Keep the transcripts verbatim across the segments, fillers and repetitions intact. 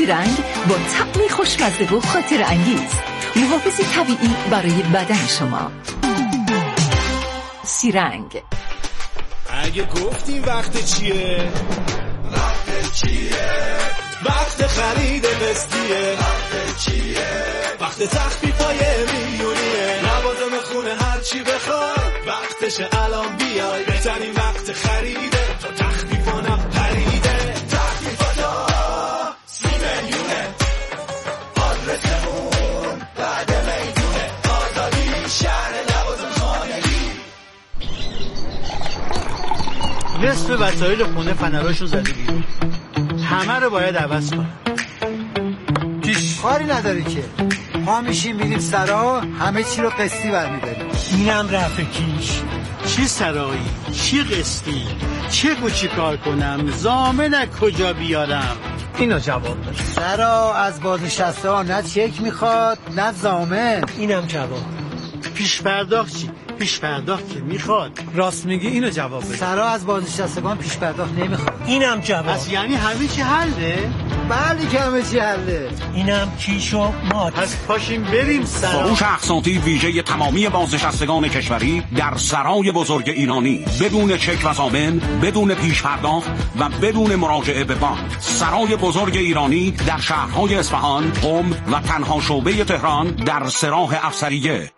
سیرنگ با طعمی خوشمزه و خاطر انگیز، محافظ طبیعی برای بدن شما. سیرنگ. اگه گفتیم وقت چیه؟ وقت چیه؟ وقت خرید قسطیه. وقت چیه؟ وقت تخفیفای میلیونیه. لوازم خونه هر چی بخوای وقتشه الان بیای. بهترین وقت خریده تا تخفیفانم خریده. تخفیفاتا سی میلیونه. آدرسمون بعد میدونه. آزادی شهر لوازم خانگی. نصف وسایل خونه فنراشو زده بیرون، همه رو باید عوض کنم. پیش کاری نداری که ما میشیم میریم سرا، همه چی رو قسطی برمیداریم. اینم رفع کیش. چی سرایی؟ چی قسطی؟ چه و چی کار کنم؟ ضامن از کجا بیارم؟ اینو جواب بده. سرا از بازنشسته ها نه چک میخواد نه ضامن. اینم جواب. پیش پرداخت چی؟ پیش پرداخت که میخواد. راست میگی، اینو جواب بده. سرا از بازنشستگان پیش پرداخت نمیخواد. اینم جواب. پس یعنی همه چی حله؟ بله که همه چی حله. اینم کیشو مات. پس پاشیم بریم سرا. فروش اقساطی ویژه تمامی بازنشستگان کشوری در سرای بزرگ ایرانی، بدون چک و ضامن، بدون پیش پرداخت و بدون مراجعه به بانک. سرای بزرگ ایرانی در شهرهای اصفهان، قم و تنها شعبه تهران در سراح افسریه.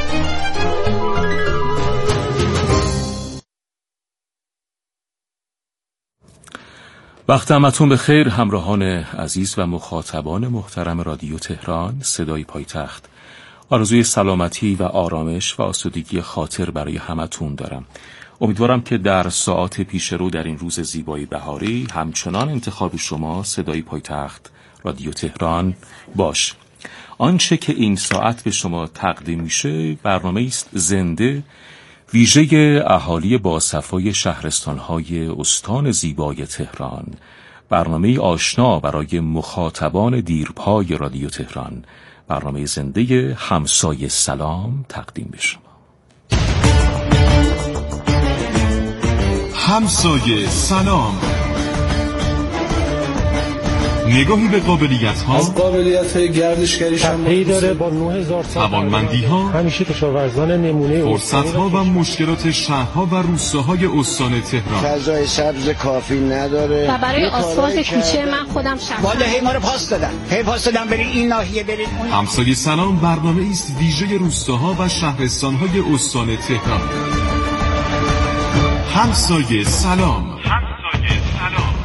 وقت همتون به خیر همراهان عزیز و مخاطبان محترم رادیو تهران صدای پایتخت. آرزوی سلامتی و آرامش و آسودگی خاطر برای همتون دارم. امیدوارم که در ساعات پیش رو در این روز زیبای بهاری همچنان انتخاب شما صدای پایتخت رادیو تهران باش. آنچه که این ساعت به شما تقدیم میشه برنامه است زنده، ویژه اهالی با صفای شهرستان‌های استان زیبای تهران، برنامه آشنا برای مخاطبان دیرپای رادیو تهران، برنامه زنده همسایه سلام تقدیم به شما. همسایه سلام، نگاهی به قابلیت‌ها، از قابلیت‌های گردشگریش هم پی داره با نه هزار سال توانمندی‌ها، همیشه کشاورزان نمونه فرصت‌ها و مشکلات شهرها و روستاهای استان تهران. فضای سبز کافی نداره و برای آسفالت کوچه من خودم شخصا والا هی ما رو پاس دادن هی پاس دادن برید این ناحیه برید اون. همسایه سلام برنامه است ویژه روستاها و شهرستان‌های استان تهران. همسایه سلام. همسایه سلام.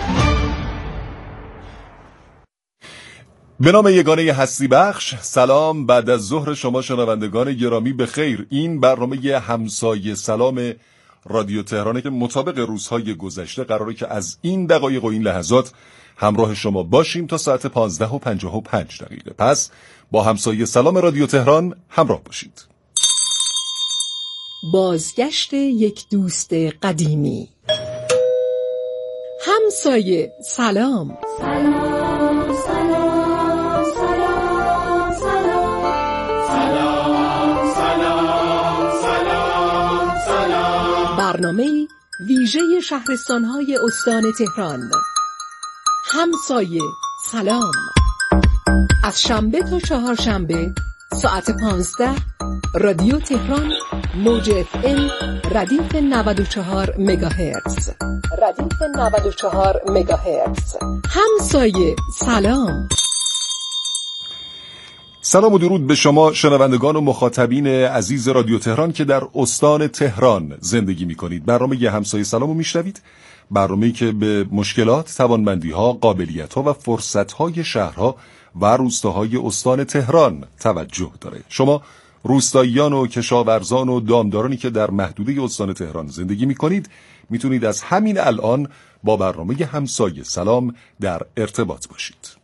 به نام یگانه هستی بخش، سلام بعد از ظهر شما شنوندگان گرامی به خیر. این برنامه همسایه سلام رادیو تهرانه که مطابق روزهای گذشته قراره که از این دقایق و این لحظات همراه شما باشیم تا ساعت پانزده و پنجاه و پنج دقیقه. پس با همسایه سلام رادیو تهران همراه باشید. بازگشت یک دوست قدیمی. همسایه سلام. سلام سلام سلام سلام سلام سلام سلام سلام. برنامه ویژه شهرستان‌های استان تهران. همسایه سلام، از شنبه تا چهارشنبه ساعت پانزده رادیو تهران موج اف ام ردیف نود و چهار مگاهرتز ردیف نود و چهار مگاهرتز. همسایه سلام. سلام و درود به شما شنوندگان و مخاطبین عزیز رادیو تهران که در استان تهران زندگی می کنید. برنامه همسایه سلام رو می شنوید، برنامه‌ای که به مشکلات، توانمندی‌ها، قابلیت‌ها و فرصت‌های شهرها و روستاهای استان تهران توجه داره. شما روستاییان و کشاورزان و دامدارانی که در محدوده استان تهران زندگی می کنید میتونید از همین الان با برنامه همسایه سلام در ارتباط باشید.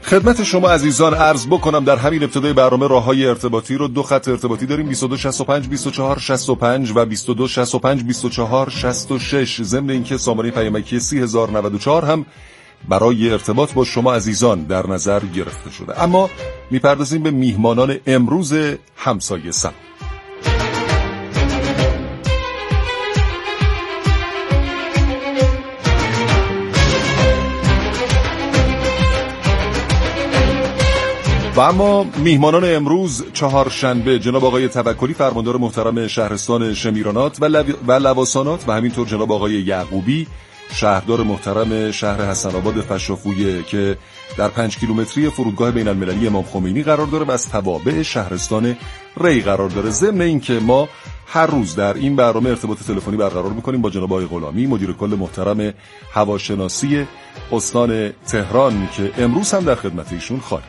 خدمت شما عزیزان عرض بکنم در همین ابتدای برنامه راههای ارتباطی رو دو خط ارتباطی داریم بیست و دو شصت و پنج بیست و چهار شصت و پنج و بیست و دو شصت و پنج بیست و چهار شصت و شش. ضمن اینکه سامانه پیامکی سی هزار و نود و چهار هم برای ارتباط با شما عزیزان در نظر گرفته شده. اما میپردازیم به میهمانان امروز همسایه سلام. و اما میهمانان امروز چهارشنبه جناب آقای توکلی فرماندار محترم شهرستان شمیرانات و, لو... و لواسانات و همینطور جناب آقای یعقوبی شهردار محترم شهر حسن آباد فشافویه که در پنج کیلومتری فرودگاه بین المللی امام خمینی قرار داره و از توابع شهرستان ری قرار داره. ضمن اینکه ما هر روز در این برنامه ارتباط تلفنی برقرار می‌کنیم با جناب آقای غلامی مدیر کل محترم هواشناسی استان تهران که امروز هم در خدمت ایشون خواهیم.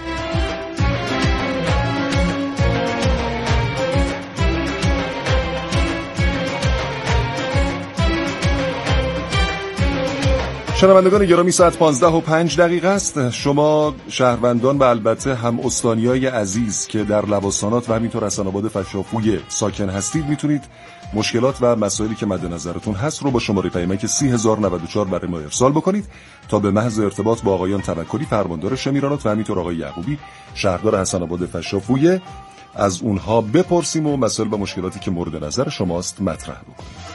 شنوندگان گرامی ساعت پانزده و پنج دقیقه است. شما شهروندان و البته هم استانیای عزیز که در لواسانات و همینطور حسن آباد فشافوی ساکن هستید میتونید مشکلات و مسائلی که مد نظرتون هست رو با شماره پیامک سی هزار و نود و چهار برای ما ارسال بکنید تا به محض ارتباط با آقایان توکلی فرماندار شمیرانات و همینطور آقای یعقوبی شهردار حسن آباد فشافوی از اونها بپرسیم و مسائل و مشکلاتی که مورد نظر شماست مطرح بکنیم.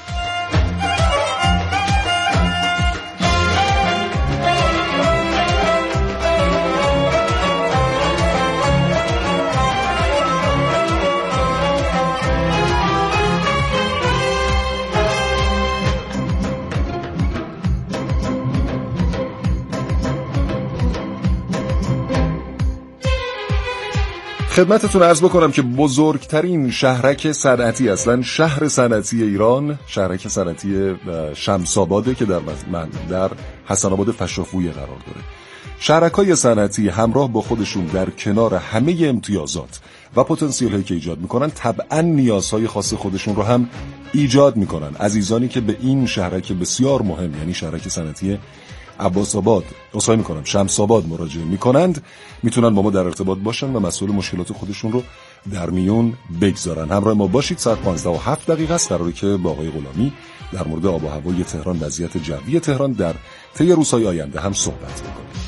خدمتتون عرض بکنم که بزرگترین شهرک صنعتی اصلا شهر صنعتی ایران شهرک صنعتی شمس‌آباده که در در حسن آباد فشافویه قرار داره. شهرک‌های صنعتی همراه با خودشون در کنار همه امتیازات و پتانسیل‌هایی که ایجاد میکنن طبعاً نیازهای خاص خودشون رو هم ایجاد میکنن. عزیزانی که به این شهرک بسیار مهم یعنی شهرک صنعتی عباس آباد اصلاح میکنم شمس آباد مراجعه میکنند میتونن با ما در ارتباط باشن و مسئول مشکلات خودشون رو در میون بگذارن. همراه ما باشید. ساعت پانزده و هفت دقیقه است. قراره که با آقای غلامی در مورد آب و هوای تهران وضعیت جوی تهران در طی روزهای آینده هم صحبت بکنیم.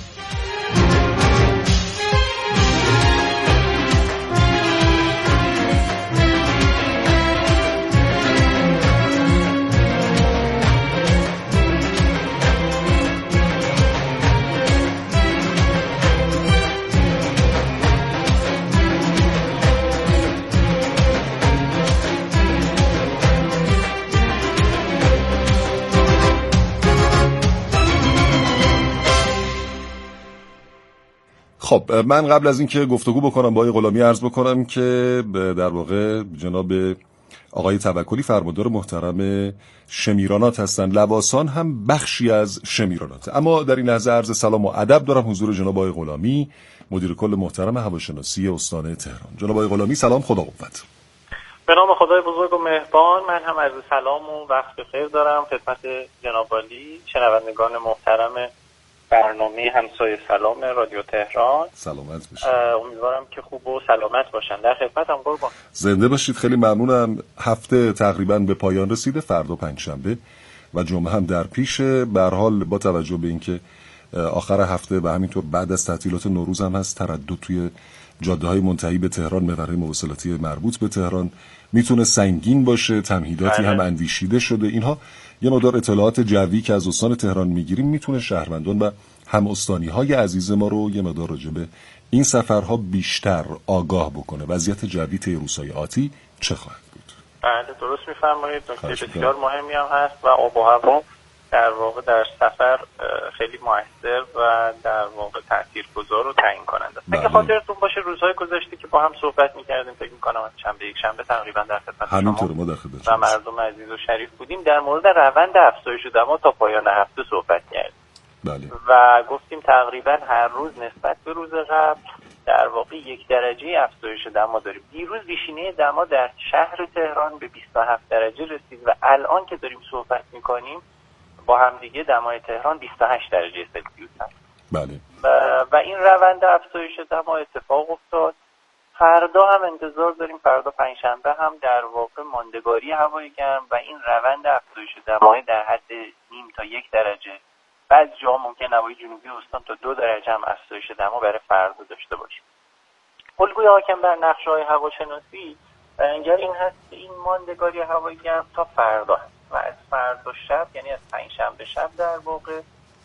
خب من قبل از اینکه گفتگو بکنم با آقای غلامی عرض بکنم که در واقع جناب آقای توکلی فرماندار محترم شمیرانات هستند. لواسان هم بخشی از شمیرانات. اما در این لحظه عرض سلام و ادب دارم حضور جناب آقای غلامی مدیر کل محترم هواشناسی استان تهران. جناب آقای غلامی سلام، خدا قوت. به نام خدای بزرگ و مهربان. من هم عرض سلام و وقت بخیر دارم خدمت جناب عالی شنوندگان محترم برنامه همسایه سلام رادیو تهران. سلامت باشید. امیدوارم که خوب و سلامت باشن. در خدمتم قربان. زنده باشید. خیلی ممنونم. هفته تقریبا به پایان رسیده. فردا پنجشنبه و جمعه هم در پیش. به هر حال با توجه به اینکه آخر هفته و همینطور بعد از تعطیلات نوروز هم هست تردد توی جاده‌های منتهی به تهران محورهای مواصلاتی مربوط به تهران میتونه سنگین باشه. تمهیداتی هم اندیشیده شده. اینها یه مقدار اطلاعات جوی که از استان تهران میگیریم میتونه شهروندان و هم استانی‌های عزیز ما رو یه مقدار راجع به این سفرها بیشتر آگاه بکنه. وضعیت جوی طی روزهای آتی چه خواهد بود؟ بله درست میفرمایید. نکته بسیار مهمی هم هست و آب و هوا در واقع در سفر خیلی موثر و در واقع تاثیرگذار و تعیین کننده است. اگه خاطرتون باشه روزهای گذشته که با هم صحبت می‌کردیم فکر می‌کنم از شنبه یک شنبه تقریبا در خدمت همینطور ما در خدمت و مردم عزیز و شریف بودیم در مورد روند افزایش دما تا پایان هفته صحبت کردیم. بله. و گفتیم تقریبا هر روز نسبت به روز قبل در واقع یک درجه افزایش دما داریم. دیروز بیشینه دما در شهر تهران به بیست و هفت درجه رسید و الان که داریم صحبت می‌کنیم با هم دیگه دمای تهران بیست و هشت درجه سلسیوس هست. بله. و, و این روند افزایش دما اتفاق افتاد. فردا هم انتظار داریم، فردا پنجشنبه هم در واقع ماندگاری هوای گرم و این روند افزایش دمای در حد نیم تا یک درجه، بعضی جاها ممکن نواحی جنوبی استان تا دو درجه هم افزایش دما برای فردا داشته باشیم. الگوی حاکم بر نقشه‌های هواشناسی بیانگر این هست که این ماندگاری هوای گرم تا فردا هست و از فردا شب، یعنی از پنجشنبه شب در واقع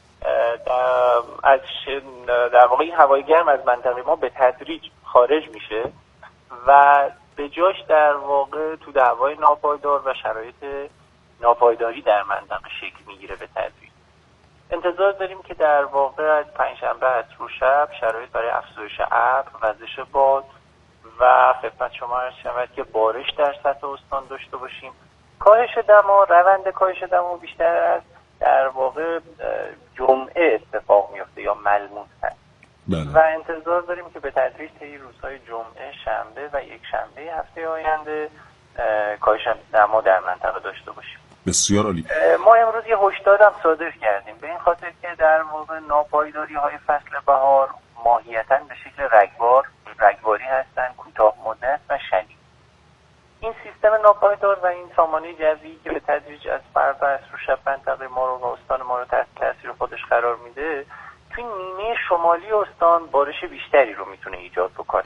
در از در واقع این هوای گرم از منطقه ما به تدریج خارج میشه و به جاش در واقع تو هوای ناپایدار و شرایط ناپایداری در منطقه شکل میگیره به تدریج. انتظار داریم که در واقع از پنجشنبه از رو شب شرایط برای افزایش ابر، وزش باد و خدمت شما عرض شود که بارش در سطح استان داشته باشیم. کاهش دما، روند کاهش دما بیشتر از در واقع جمعه اتفاق میفته یا ملموس هست. بله. و انتظار داریم که به تدریج طی روزهای جمعه، شنبه و یک شنبه هفته آینده کاهش دما در منطقه داشته باشیم. بسیار عالی. ما امروز یه هشدار هم صادر کردیم به این خاطر که در واقع ناپایداری های فصل بهار ماهیتاً به شکل رگبار رگباری هستن، کوتاه مدت و شدید. این سیستم ناپایدار و این سامانه جوی که به تدریج از فردا از رو شب منطقه ما رو و استان ما رو تحت تاثیر خودش قرار میده، توی نیمه شمالی استان بارش بیشتری رو میتونه ایجاد بکنه،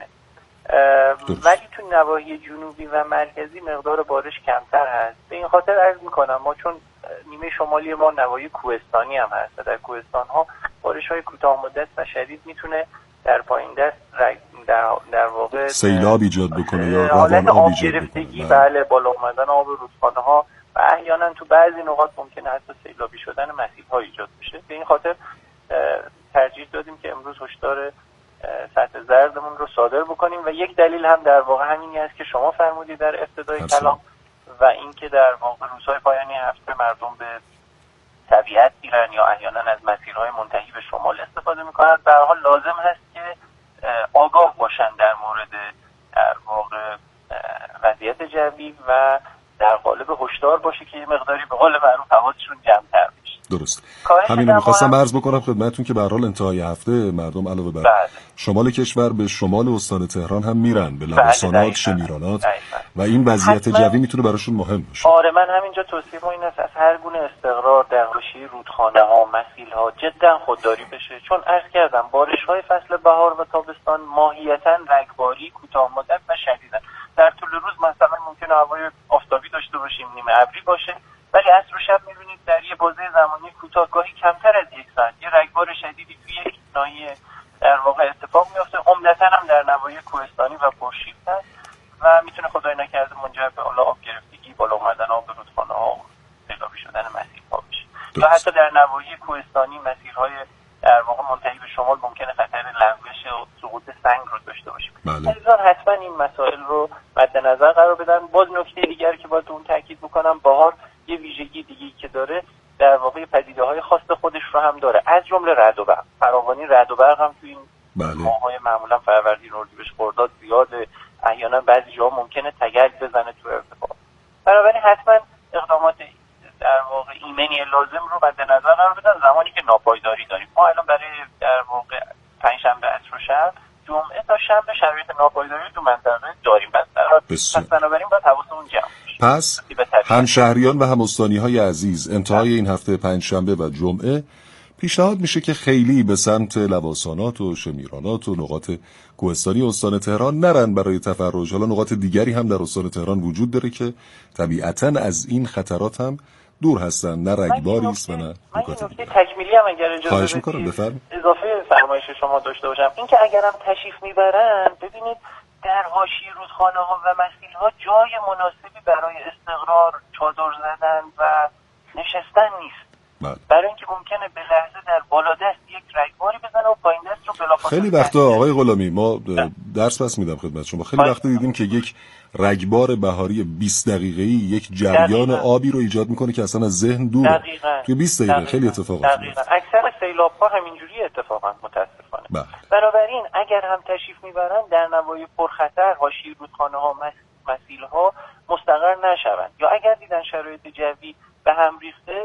ولی تو نواحی جنوبی و مرکزی مقدار بارش کمتر هست. به این خاطر عرض میکنم ما چون نیمه شمالی ما نواحی کوهستانی هم هست و در کوهستان ها بارش های کوتاه مدت و شدید میتونه در پایین دست در, در واقع سیلاب ایجاد بکنه یا حالت آب گرفتگی، بله، بالا اومدن آب رودخانه ها و احیانا تو بعضی نقاط ممکنه حتی سیلابی شدن مسیرها ایجاد بشه. به این خاطر ترجیح دادیم که امروز هشدار سطح زردمون رو صادر بکنیم و یک دلیل هم در واقع همینی است که شما فرمودید در ابتدای کلام و اینکه در واقع روزهای پایانی هفته مردم به طبیعت میرن یا احیانا از مسیرهای منتهی به شمال استفاده میکنن. به هر حال لازم هست که آگاه باشن در مورد در واقع وضعیت جوی و در قالب هشدار باشه که یه مقداری به قول معروف حواسشون جمع‌تر بشه. درست. همین رو می‌خواستم عرض بکنم خدمتتون که به هر حال انتهای هفته مردم علاوه بر بله. شمال کشور به شمال استان تهران هم میرن به لواسانات، شمیرانات و این وضعیت حتما... جوی میتونه براشون مهم باشه. آره، من همینجا توصیه این است از هر گونه استقرار در حاشیه رودخانه‌ها، مسیل‌ها جدا خودداری بشه، چون عرض کردم بارش‌های فصل بهار و تابستان ماهیتاً رگباری، کوتاه مدت و شدیدن. در طول روز مثلا ممکنه هوای آفتابی داشته باشیم، نیمه ابری باشه، ولی عصر و شب می‌بینید در یه بازه زمانی کوتاه گاهی کمتر از یک ساعت یه رگبار شدیدی توی یک ناحیه در واقع اتفاق میفته. عمدتاً هم در نواحی کوهستانی و پرشیب هست و میتونه خدای نکرده منجر به آب گرفتگی، بالا اومدن آب رودخانه‌ها و سیلابی شدن مسیرها بشه. و حتی در نواحی کوهستانی مسیرهای در واقع منتهی به شمال ممکنه خطر لغزش و سقوط سنگ رو داشته باشیم. عزیزان حتما این مسائل رو مد نظر قرار بدن. باز نکته دیگر که باید اون تاکید بکنم، بهار یه ویژگی دیگه‌ای که داره در واقع پدیده‌های خاص خودش رو هم داره، از جمله رعد و برق. فراوانی رعد و برق هم تو این ماه‌های معمولا فروردین، اردیبهشت، خرداد زیاده. احیانا بعضی جاها ممکنه تگرگ بزنه تو ارتفاع. بنابراین حتما اقدامات در واقع ایمنی لازم رو مد نظر قرار بدن زمانی که ناپایداری داریم. ما الان برای در واقع پنجشنبه عصر و شب، جمعه تا شنبه شرایط ناپایداری تو منطقه داریم. پس بنابراین باید حواسمون جمع پس هم شهریان و هم استانی‌های عزیز انتهای این هفته پنجشنبه و جمعه پیشنهاد میشه که خیلی به سمت لواسانات و شمیرانات و نقاط کوهستانی استان تهران نرن برای تفرج. حالا نقاط دیگری هم در استان تهران وجود داره که طبیعتاً از این خطرات هم دور هستن، نه رگباری است و نه نکات دیگه. تکمیلی هم اگر اجازه بدید اضافه فرمایش شما داشته باشم، اینکه اگرم تشریف میبرن ببینید در حاشیه رودخانه‌ها و مسیل‌ها جای مناسبی برای استقرار، چادر زدن و نشستن نیست. بله. برای اینکه ممکنه به لحظه در بالادست یک رگباری بزنه و پایین دست رو بلافاصله. خیلی وقتا آقای غلامی ما درس پس میدم خدمت شما، خیلی وقتا دیدیم که یک رگبار بهاری بیست دقیقه‌ای یک جریان آبی رو ایجاد میکنه که اصلا از ذهن دوره. توی بیست دقیقه دقیقا. خیلی اتفاقات میفته. اکثر سیلاب‌ها همینجوری اتفاقا متاسفانه. بله. بنابراین اگر هم تشریف میبرن در نواحی پرخطر، حاشیه رودخانه‌ها، مسیل‌ها مستقر نشوند، یا اگر دیدن شرایط جوی به هم ریخته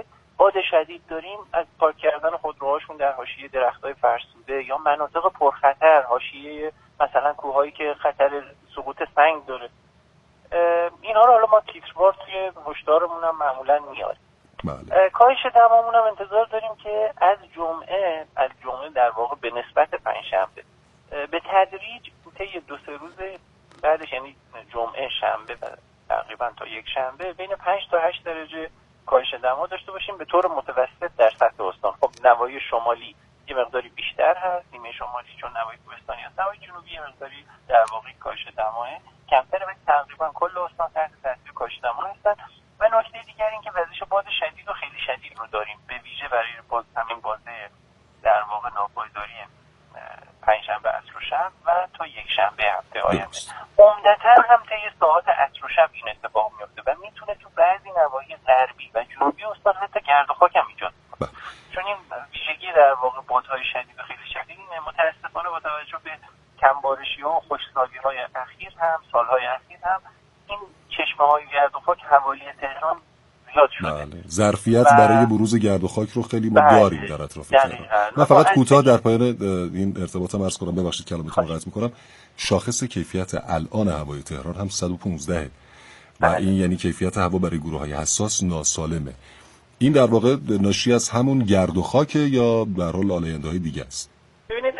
باد شدید داریم، از پارک کردن خودروهاشون در حاشیه درخت‌های فرسوده یا مناطق پرخطر، حاشیه مثلا کوههایی که خطر سقوط سنگ داره، اینا رو حالا ما تیتروار توی هشدارمون هم معمولا میاریم. بله. کاهش دمامون هم انتظار داریم که از جمعه از جمعه در واقع به نسبت پنجشنبه به تدریج طی دو سه روز بعدش، یعنی جمعه شنبه و تقریبا تا یک شنبه، بین پنج تا هشت درجه کاهش دما داشته باشیم به طور متوسط در سطح استان. خب نواحی شمالی یه مقداری بیشتر هست، نیمه شمالی چون نواحی کوهستانی هست، نواحی جنوبی یه مقداری در واقع کاهش دما کمتره، ولی تقریبا کل استان تحت تاثیر کاهش دما هستن. و نکته دیگر این که وزش باد شدید و خیلی شدید رو داریم، به ویژه برای باز همین بازه در واقع ناپایداری پنجشنبه عصر و شب و تا یک شنبه هفته آینده. عمدتاً هم طی ساعات عصر و شب این اتفاق میفته و میتونه تو بعضی نواحی غربی و جنوبی استان حتی گرد و خاک هم ایجاد کنه. چون این ویژگی در واقع بادهای شدید و خیلی شدید اینه. متاسفانه با توجه به کمبارشی‌ها و خشکسالی‌های اخیر هم سالهای اخیر هم این چشمه‌های گرد و خاک حوالی تهران زیاد شده. بله. ظرفیت و... برای بروز گرد و خاک رو خیلی ما داریم در اطراف تهران. من فقط کوتاه در پایان این ارتباطم عرض کنم، ببخشید کلامتون رو قطع می‌کنم. شاخص کیفیت الان هوای تهران هم صد و پانزده و این یعنی کیفیت هوا برای گروه‌های حساس ناسالمه. این در واقع ناشی از همون گرد و خاک یا در حال آلاینده‌های دیگه است؟ ببینید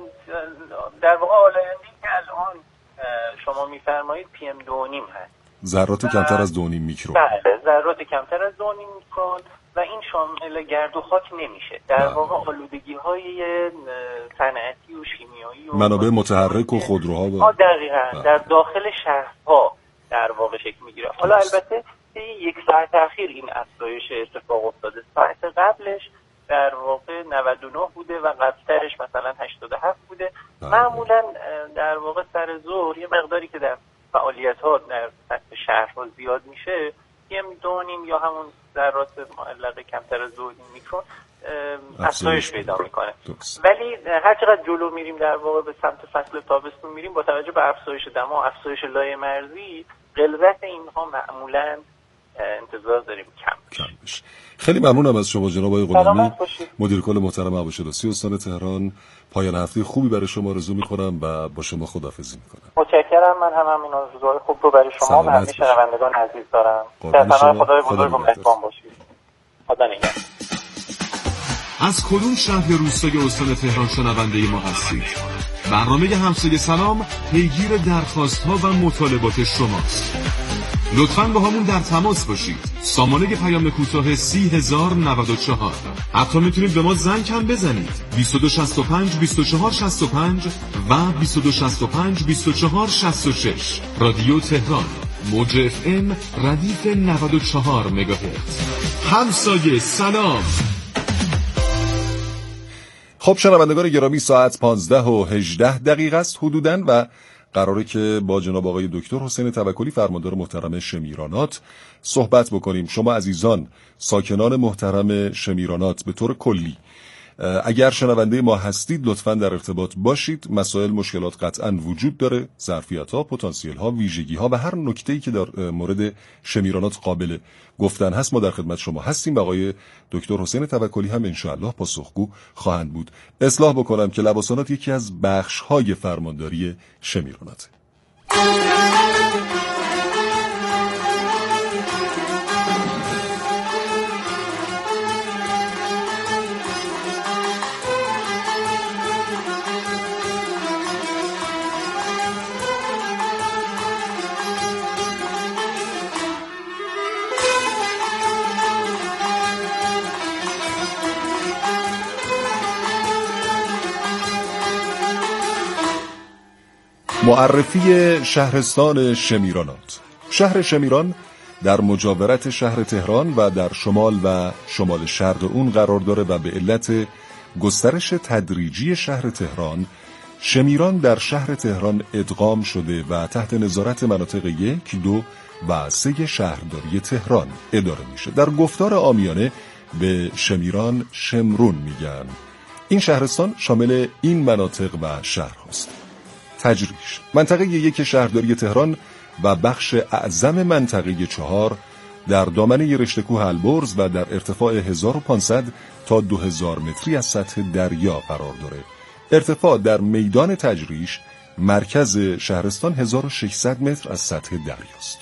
در واقع آلاینده‌ای که الان شما می‌فرمایید پی ام دو و نیم هست. ذرات کمتر از دو و نیم میکرون. بله، ذرات کمتر از دو و نیم میکرون و این شامل گرد و خاک نمیشه. در واقع آلودگی‌های صنعتی و شیمیایی و منابع متحرک و خودروها و دقیقاً در داخل شهرها در واقع شکل میگیره. حالا البته یک ساعت اخیر این افزایش اتفاق افتاده. ساعت قبلش در واقع نود و نه بوده و قبلترش مثلا هشتاد و هفت بوده. معمولا در واقع سر ظهر یه مقداری که در فعالیت‌ها در سطح شهرها زیاد میشه، یه میدونیم یا همون ذرات معلقه کمتر از دو و نیم میکرون افزایش پیدا میکنه. ولی هر چقدر جلو میریم در واقع به سمت فصل تابستون میریم، با توجه به افزایش دما، افزایش لایه مرزی، غلظت اینها معمولا انتظار داریم کم بشه. خیلی ممنونم از شما جناب آقای غلامی، مدیر کل محترم هواشناسی استان تهران. پایان هفته خوبی برای شما آرزو میکنم و با شما خداحافظی میکنم. متشکرم. من هم همین آرزوهای خوب رو برای شما و همه شنوندگان عزیز دارم. در پناه خدای بزرگ و مهربان باشید. خدا نگهدار. از کدوم شهر یا روستای استان تهران شنونده ما هستید؟ برنامه همسایه سلام پیگیر درخواست‌ها و مطالبات شماست. لطفاً با همون در تماس باشید. سامانه پیام کوتاه سی هزار و نود و چهار. حتی میتونید به ما زنگ هم بزنید. بیست و دو شصت و پنج بیست و چهار شصت و پنج و بیست و دو شصت و پنج بیست و چهار شصت و شش. رادیو تهران، موج اف ام ردیف نود و چهار مگاهرتز. همسایه سلام. خب شنوندگان گرامی، ساعت پانزده و هجده دقیقه است حدوداً و قراره که با جناب آقای دکتر حسین توکلی فرماندار محترم شمیرانات صحبت بکنیم. شما عزیزان ساکنان محترم شمیرانات به طور کلی اگر شنونده ما هستید لطفاً در ارتباط باشید. مسائل مشکلات قطعاً وجود داره، ظرفیت‌ها، پتانسیل‌ها، ویژگی‌ها و هر نکته‌ای که در مورد شمیرانات قابل گفتن هست ما در خدمت شما هستیم و آقای دکتر حسین توکلی هم انشاءالله پاسخگو خواهند بود. اصلاح بکنم که لواسانات یکی از بخش‌های فرمانداری شمیرانات. معرفی شهرستان شمیرانات. شهر شمیران در مجاورت شهر تهران و در شمال و شمال شرق اون قرار داره و به علت گسترش تدریجی شهر تهران، شمیران در شهر تهران ادغام شده و تحت نظارت مناطق یک، دو و سه شهرداری تهران اداره میشه. در گفتار عامیانه به شمیران شمرون میگن. این شهرستان شامل این مناطق و شهر هست: تجریش، منطقه یک شهرداری تهران و بخش اعظم منطقه چهار در دامنه رشته کوه البرز و در ارتفاع هزار و پانصد تا دو هزار متری از سطح دریا قرار داره. ارتفاع در میدان تجریش مرکز شهرستان هزار و ششصد متر از سطح دریاست.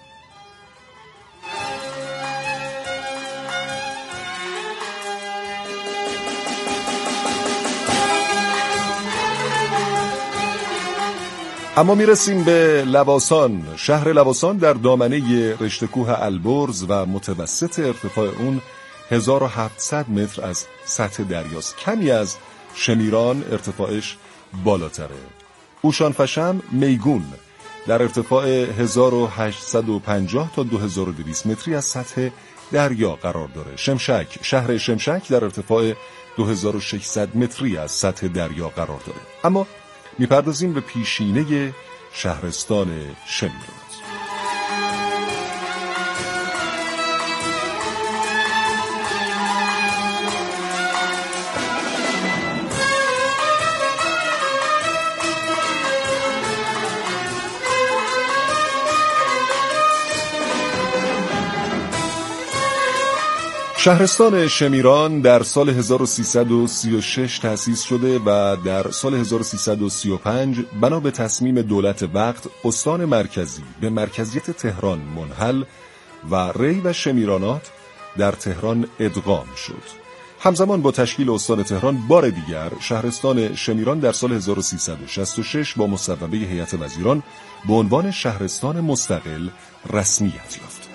اما میرسیم به لواسان. شهر لواسان در دامنه رشته کوه البرز و متوسط ارتفاع اون هزار و هفتصد متر از سطح دریاست. کمی از شمیران ارتفاعش بالاتره. اوشانفشم میگون در ارتفاع هزار و هشتصد و پنجاه تا دو هزار و دویست متری از سطح دریا قرار داره. شمشک، شهر شمشک در ارتفاع دو هزار و ششصد متری از سطح دریا قرار داره. اما میپردازیم به پیشینه شهرستان شمیران. شهرستان شمیران در سال هزار و سیصد و سی و شش تأسیس شده و در سال هزار و سیصد و سی و پنج بنا به تصمیم دولت وقت استان مرکزی به مرکزیت تهران منحل و ری و شمیرانات در تهران ادغام شد. همزمان با تشکیل استان تهران بار دیگر شهرستان شمیران در سال هزار و سیصد و شصت و شش با مصوبه هیئت وزیران به عنوان شهرستان مستقل رسمیت یافت.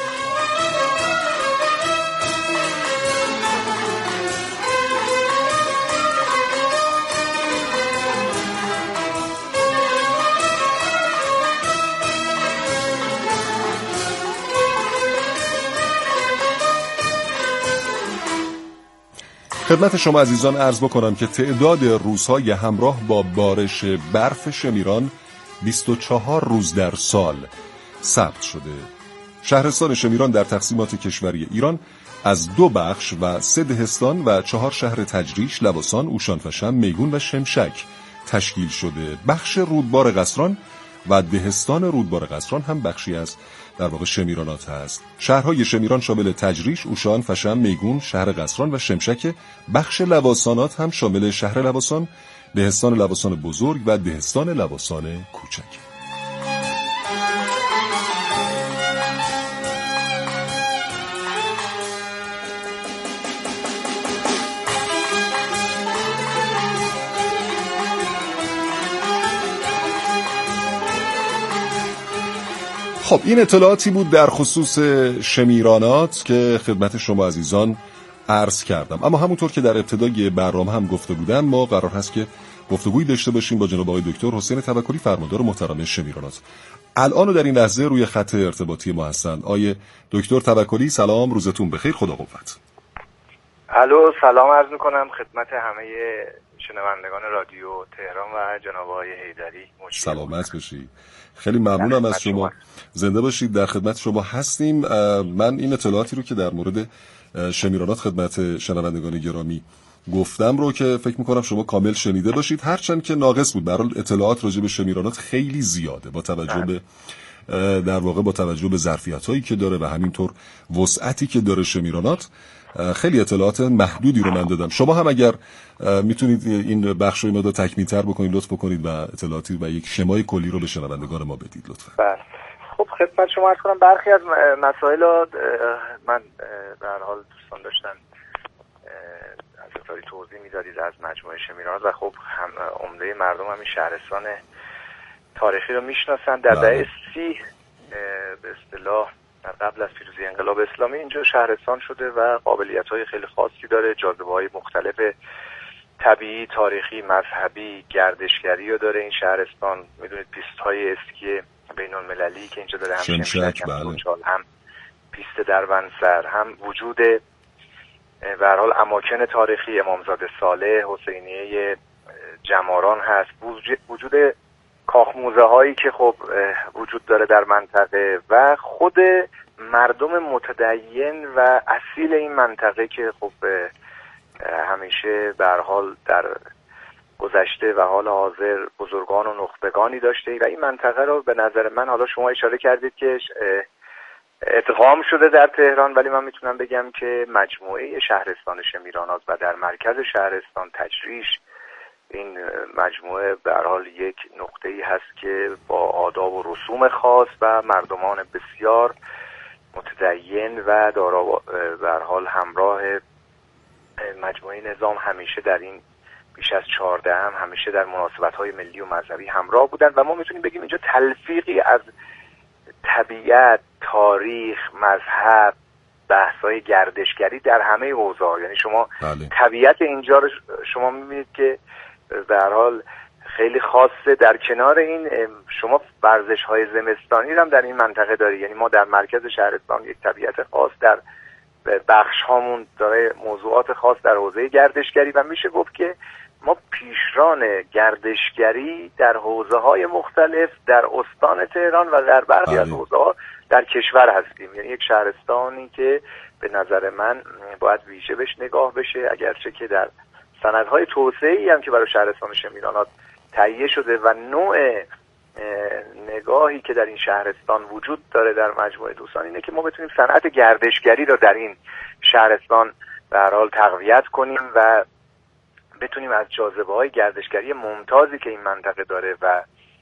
خدمت شما عزیزان عرض بکنم که تعداد روزهای همراه با بارش برف شمیران بیست و چهار روز در سال ثبت شده. شهرستان شمیران در تقسیمات کشوری ایران از دو بخش و سه دهستان و چهار شهر تجریش، لواسان، اوشانفشم، میگون و شمشک تشکیل شده. بخش رودبار قصران و دهستان رودبار قصران هم بخشی از در واقع شمیرانات هست. شهرهای شمیران شامل تجریش، اوشان، فشم، میگون، شهر قصران و شمشک. بخش لواسانات هم شامل شهر لواسان، دهستان لواسان بزرگ و دهستان لواسان کوچک. خب این اطلاعاتی بود در خصوص شمیرانات که خدمت شما عزیزان عرض کردم. اما همونطور که در ابتدای برنامه هم گفته بودم، ما قرار هست که گفتگویی داشته باشیم با جناب آقای دکتر حسین توکلی، فرماندار محترم شمیرانات. الان و در این لحظه روی خط ارتباطی ما هستن. آقای دکتر توکلی سلام، روزتون بخیر، خدا قوت. الو، سلام عرض میکنم خدمت همه شنوندگان رادیو تهران و جناب آقای حیدری. سلامت باشید. خیلی ممنونم از شما. زنده باشید، در خدمت شما هستیم. من این اطلاعاتی رو که در مورد شمیرانات خدمت شنوندگان گرامی گفتم رو که فکر میکنم شما کامل شنیده باشید، هرچند که ناقص بود. به هر حال اطلاعات راجع به شمیرانات خیلی زیاده با توجه به در واقع با توجه به ظرفیتایی که داره و همینطور وسعتی که داره شمیرانات. خیلی اطلاعات محدودی رو من دادم. شما هم اگر میتونید این بخش رو مقدار تکمیل‌تر بکنید لطف بکنید و اطلاعاتی و یک شمای کلی رو به شنوندگان ما بدید لطفا. بله. خب خدمت شما عرض کنم برخی از مسائل من به هر حال دوستان داشتن از اطلاعی توضیح میدادید از مجموعه شمیرانات و خب هم عمده مردم هم این شهرستان تاریخی رو میشناسن. در دهه سی به اصطلاح در قبل از پیروزی انقلاب اسلامی اینجا شهرستان شده و قابلیت‌های خیلی خاصی داره، جاذبه‌های مختلف طبیعی، تاریخی، مذهبی، گردشگری رو داره این شهرستان. میدونید پیست‌های اسکی بین‌المللی که اینجا داره، هم شمشک، هم سوچال، هم پیست دربندسر، هم وجود به هر حال اماکن تاریخی امامزاده صالح، حسینیه جماران هست، وجود کاخ موزه هایی که خب وجود داره در منطقه و خود مردم متدین و اصیل این منطقه که خب همیشه به هر حال در گذشته و حال حاضر بزرگان و نخبگانی داشته و این منطقه رو به نظر من، حالا شما اشاره کردید که ادغام شده در تهران، ولی من میتونم بگم که مجموعه شهرستان شمیرانات و در مرکز شهرستان تجریش، این مجموعه به هر حال یک نقطه‌ای هست که با آداب و رسوم خاص و مردمان بسیار متدین و دارا به هر حال همراه مجموعه نظام همیشه در این بیش از چهارده هم همیشه در مناسبت‌های ملی و مذهبی همراه بودن و ما میتونیم بگیم اینجا تلفیقی از طبیعت، تاریخ، مذهب، بحث‌های گردشگری در همه حوزه‌ها. یعنی شما بله. طبیعت اینجا رو شما می‌بینید که به هر حال خیلی خاصه. در کنار این شما ورزش‌های زمستانی هم در این منطقه داری. یعنی ما در مرکز شهرستان یک طبیعت خاص در بخش هامون داره، موضوعات خاص در حوزه گردشگری و میشه گفت که ما پیشران گردشگری در حوزه‌های مختلف در استان تهران و در برخی از حوزه‌ها در کشور هستیم. یعنی یک شهرستانی که به نظر من باید ویژه بهش نگاه بشه، اگرچه که در سندهای توسعه‌ای هم که برای شهرستان شمیرانات تهیه شده و نوع نگاهی که در این شهرستان وجود داره در مجموعه دوستان اینه که ما بتونیم صنعت گردشگری رو در این شهرستان به هر حال تقویت کنیم و بتونیم از جاذبه‌های گردشگری ممتازی که این منطقه داره و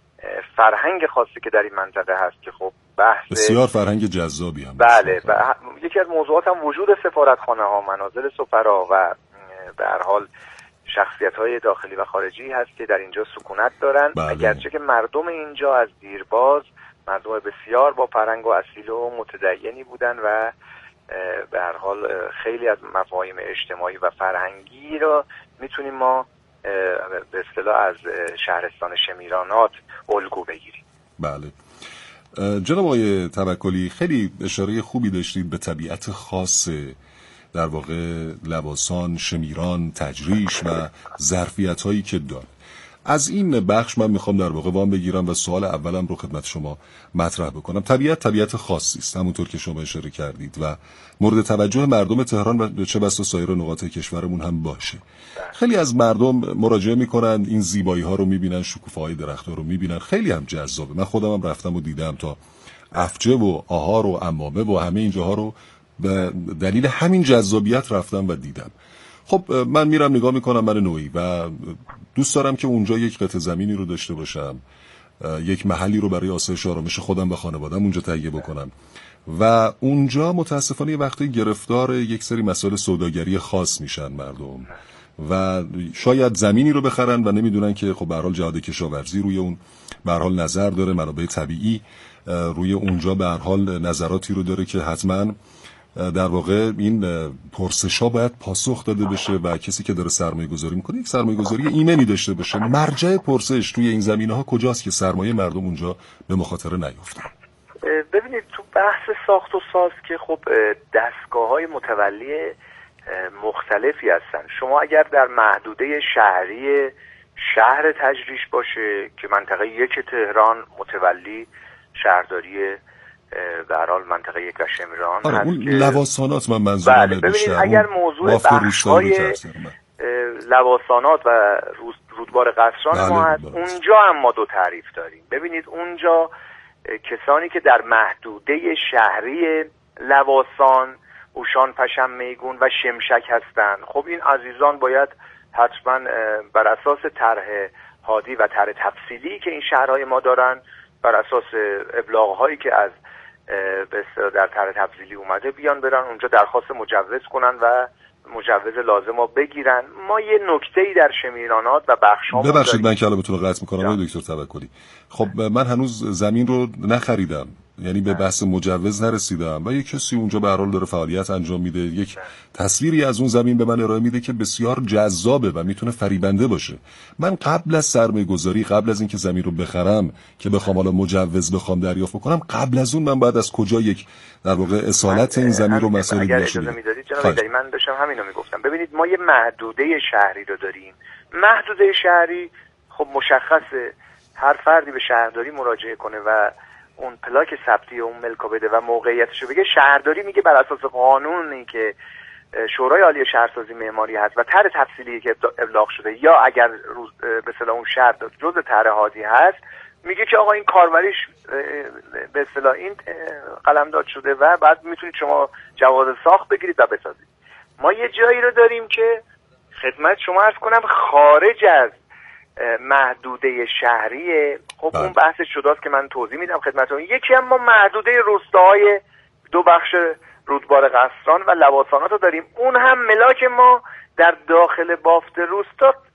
فرهنگ خاصی که در این منطقه هست که خب بحث بسیار فرهنگ جذابی هم بله و یکی از موضوعات هم وجود سفارتخانه ها، منازل سفرا و به هر حال شخصیت‌های داخلی و خارجی هست که در اینجا سکونت دارن. بله. اگرچه که مردم اینجا از دیرباز مردم بسیار با فرهنگ و اصیل و متدینی بودن و به هر حال خیلی از مفاهیم اجتماعی و فرهنگی رو میتونیم ما به اصطلاح از شهرستان شمیرانات الگو بگیریم. بله. جناب آقای توکلی خیلی اشاره خوبی داشتید به طبیعت خاص در واقع لواسان، شمیران، تجریش و ظرفیت هایی که داره. از این بخش من میخوام در واقع وام بگیرم و سوال اولم رو خدمت شما مطرح بکنم. طبیعت طبیعت خاصی است همونطور که شما اشاره کردید و مورد توجه مردم تهران و چه بسا سایر نقاط کشورمون هم باشه. خیلی از مردم مراجعه میکنن، این زیبایی ها رو میبینن، شکوفه‌های درخت‌ها رو میبینن، خیلی هم جذابه. من خودم هم رفتم و دیدم تا افجه و آهار و عمامه و همه اینجاها رو به دلیل همین جذابیت رفتم و دیدم. خب من میرم نگاه میکنم من نوعی و دوست دارم که اونجا یک قطعه زمینی رو داشته باشم، یک محلی رو برای آسایش آرامش خودم و خانواده‌ام اونجا تهیه بکنم و اونجا متاسفانه یه وقتی گرفتار یک سری مسائل سوداگری خاص میشن مردم و شاید زمینی رو بخرن و نمیدونن که خب به هر حال جهاد کشاورزی روی اون به هر حال نظر داره، منابع طبیعی روی اونجا به هر حال نظراتی رو داره که حتما در واقع این پرسش‌ها باید پاسخ داده بشه و کسی که داره سرمایه گذاری میکنه یک سرمایه گذاری ایمنی داشته باشه. مرجع پرسش توی این زمینه‌ها کجاست که سرمایه مردم اونجا به مخاطره نیفته؟ ببینید تو بحث ساخت و ساز که خب دستگاه‌های متولی مختلفی هستن. شما اگر در محدوده شهری شهر تجریش باشه که منطقه یک تهران متولی شهرداری به هر حال منطقه یک و شمیران آره هست اون که لواسانات من منظورم بله ببینید اگر موضوع بخش‌های لواسانات و رودبار قصران بله ما هست بله. اونجا هم ما دو تعریف داریم. ببینید اونجا کسانی که در محدوده شهری لواسان، اوشان، پشم، میگون و شمشک هستند، خب این عزیزان باید حتما بر اساس طرح هادی و طرح تفصیلی که این شهرهای ما دارن، بر اساس ابلاغ‌هایی که از به در طرح تفصیلی اومده بیان برن اونجا درخواست مجوز کنن و مجوز لازم رو بگیرن. ما یه نکته‌ای در شمیرانات و بخش‌هامون ببخشید من کلامتون رو قطع می‌کنم آقای دکتر توکلی. خب من هنوز زمین رو نخریدم، یعنی به بحث مجوز نرسیدم و یک کسی اونجا به هر حال داره فعالیت انجام میده، یک تصویری از اون زمین به من ارائه میده که بسیار جذابه و میتونه فریبنده باشه. من قبل از سرمایه‌گذاری، قبل از اینکه زمین رو بخرم که بخوام حالا مجوز بخوام دریافت بکنم، قبل از اون من باید از کجا یک در واقع اصالت این زمین رو مسائل اگر اجازه میدادید جناب دایی من داشتم همین رو میگفتم. ببینید ما یه محدوده شهری رو داریم. محدوده شهری خب مشخصه، هر فردی به شهرداری مراجعه کنه و اون پلاک ثبتی اون ملکو بده و موقعیتشو بگه، شهرداری میگه بر اساس قانونی که شورای عالی شهرسازی معماری هست و طرح تفصیلی که ابلاغ شده یا اگر به اصطلاح اون شهر جزء طرح هادی هست، میگه که آقا این کاربریش به اصطلاح این قلمداد شده و بعد میتونید شما جواز ساخت بگیرید و بسازید. ما یه جایی رو داریم که خدمت شما عرض کنم خارج از محدوده شهریه. خب اون بحث شداست که من توضیح میدم خدمتتون. یکی هم ما محدوده روستاهای دو بخش رودبار قصران و لواسانات رو داریم. اون هم ملاک ما در داخل بافت روستا